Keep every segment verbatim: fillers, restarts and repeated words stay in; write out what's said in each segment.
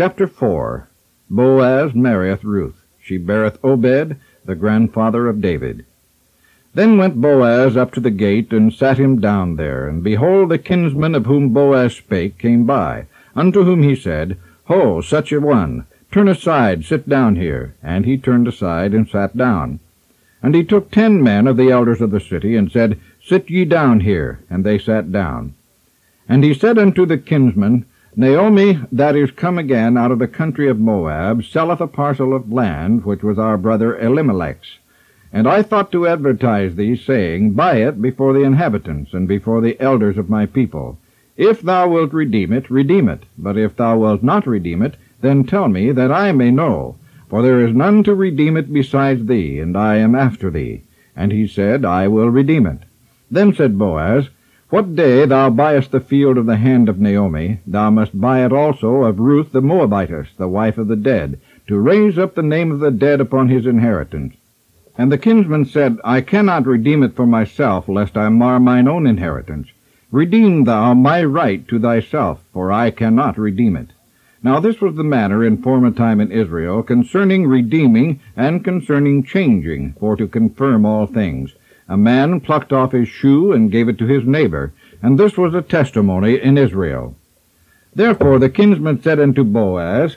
Chapter four. Boaz marrieth Ruth. She beareth Obed, the grandfather of David. Then went Boaz up to the gate, and sat him down there. And behold, the kinsman of whom Boaz spake came by, unto whom he said, Ho, such a one, turn aside, sit down here. And he turned aside, and sat down. And he took ten men of the elders of the city, and said, Sit ye down here. And they sat down. And he said unto the kinsman, Naomi, that is come again out of the country of Moab, selleth a parcel of land, which was our brother Elimelech's. And I thought to advertise thee, saying, Buy it before the inhabitants, and before the elders of my people. If thou wilt redeem it, redeem it. But if thou wilt not redeem it, then tell me, that I may know. For there is none to redeem it besides thee, and I am after thee. And he said, I will redeem it. Then said Boaz, What day thou buyest the field of the hand of Naomi, thou must buy it also of Ruth the Moabitess, the wife of the dead, to raise up the name of the dead upon his inheritance. And the kinsman said, I cannot redeem it for myself, lest I mar mine own inheritance. Redeem thou my right to thyself, for I cannot redeem it. Now this was the manner in former time in Israel, concerning redeeming and concerning changing, for to confirm all things. A man plucked off his shoe and gave it to his neighbor, and this was a testimony in Israel. Therefore the kinsman said unto Boaz,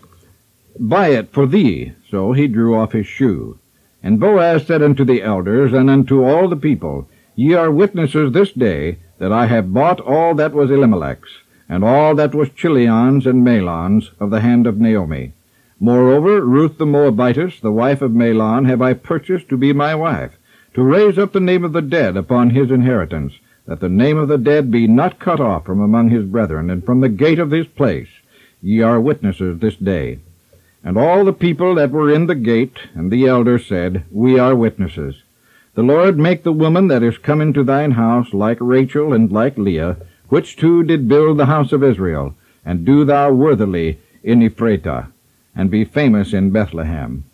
Buy it for thee. So he drew off his shoe. And Boaz said unto the elders and unto all the people, Ye are witnesses this day that I have bought all that was Elimelech's, and all that was Chilion's and Mahlon's of the hand of Naomi. Moreover, Ruth the Moabitess, the wife of Mahlon, have I purchased to be my wife, to raise up the name of the dead upon his inheritance, that the name of the dead be not cut off from among his brethren, and from the gate of this place. Ye are witnesses this day. And all the people that were in the gate, and the elders said, We are witnesses. The Lord make the woman that is come into thine house like Rachel and like Leah, which two did build the house of Israel, and do thou worthily in Ephratah, and be famous in Bethlehem.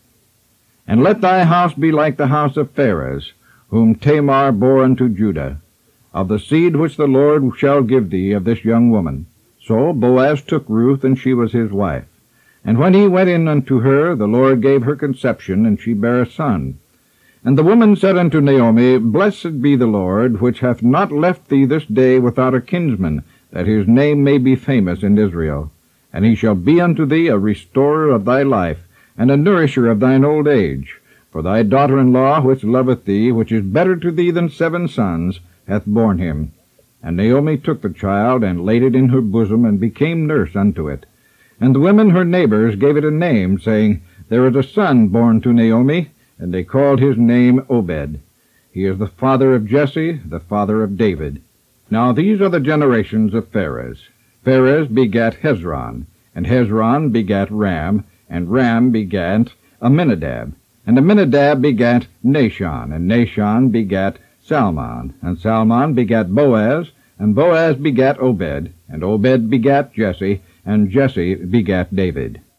And let thy house be like the house of Pharez, whom Tamar bore unto Judah, of the seed which the Lord shall give thee of this young woman. So Boaz took Ruth, and she was his wife. And when he went in unto her, the Lord gave her conception, and she bare a son. And the woman said unto Naomi, Blessed be the Lord, which hath not left thee this day without a kinsman, that his name may be famous in Israel. And he shall be unto thee a restorer of thy life, and a nourisher of thine old age. For thy daughter-in-law, which loveth thee, which is better to thee than seven sons, hath borne him. And Naomi took the child, and laid it in her bosom, and became nurse unto it. And the women her neighbors gave it a name, saying, There is a son born to Naomi, and they called his name Obed. He is the father of Jesse, the father of David. Now these are the generations of Pharez. Pharez begat Hezron, and Hezron begat Ram, and Ram begat Amminadab. And Amminadab begat Nahshon, and Nahshon begat Salmon, and Salmon begat Boaz, and Boaz begat Obed, and Obed begat Jesse, and Jesse begat David.